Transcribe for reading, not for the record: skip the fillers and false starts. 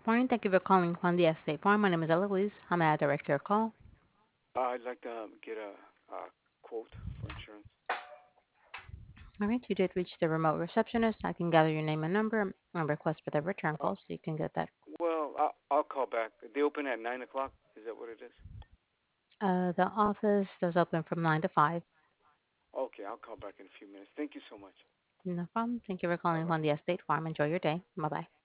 Morning. Thank you for calling Juan Diaz State Farm. My name is Eloise. I'm a director of call. I'd like to get a quote for insurance. All right, you did reach the remote receptionist. I can gather your name and number and request for the return Uh, call so you can get that. well, I'll call back. They open at 9 o'clock. Is that what it is? The office does open from 9 to 5. Okay, I'll call back in a few minutes. Thank you so much. No problem. Thank you for Bye calling bye. Juan Diaz State Farm. Enjoy your day. Bye bye.